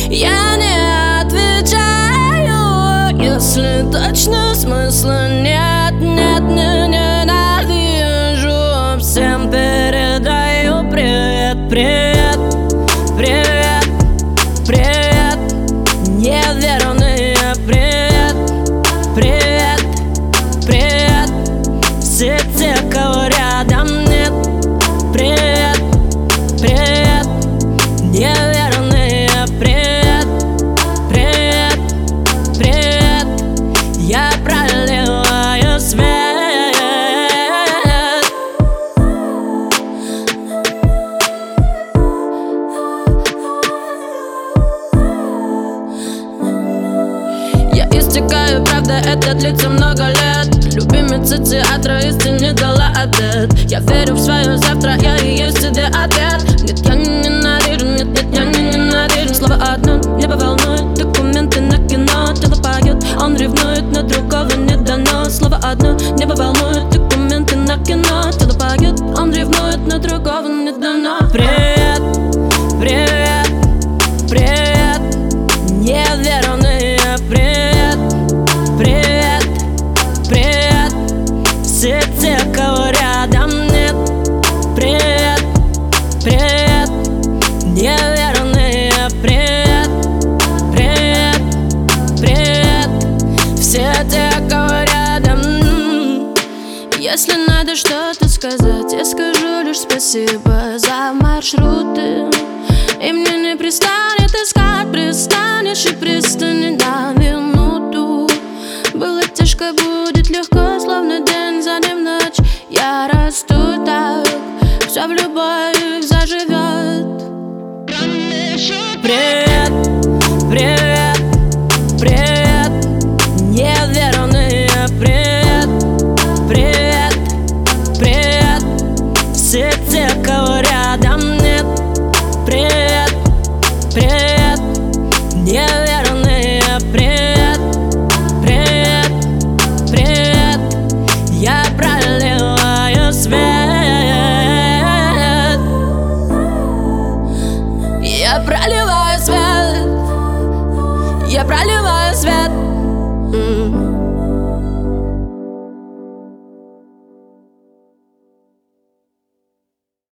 Я не отвечаю, если точно смысла нет. Нет, ненавижу, всем передаю привет, привет, привет, привет, неверные привет, привет, привет, все те, кого рядом нет. Привет, привет, неверные привет, привет, привет, я проливаю свет. Я истекаю, правда, это длится много лет. Любимица театра истине дала ответ. Я верю в свое завтра, я и есть себе ответ. Нет, я не ненавижу, нет, нет, я не ненавижу. Слово одно, небо волнует, документы на кино. Тело поет, он ревнует, но другого не дано. Слово одно, небо волнует, документы на кино. Тело поет, он ревнует, но другого не дано. Привет, привет, привет, неверные привет, привет, привет, все те, кого рядом нет. Привет, привет, неверные привет, привет, привет, все те, кого рядом. Если надо что-то сказать, я скажу лишь спасибо за маршруты. И мне не пристанет искать, пристанешь и пристани на минуту. Было тяжко, будет легко, словно день за днем ночь. Я расту так, все в любовь заживет. Привет, привет.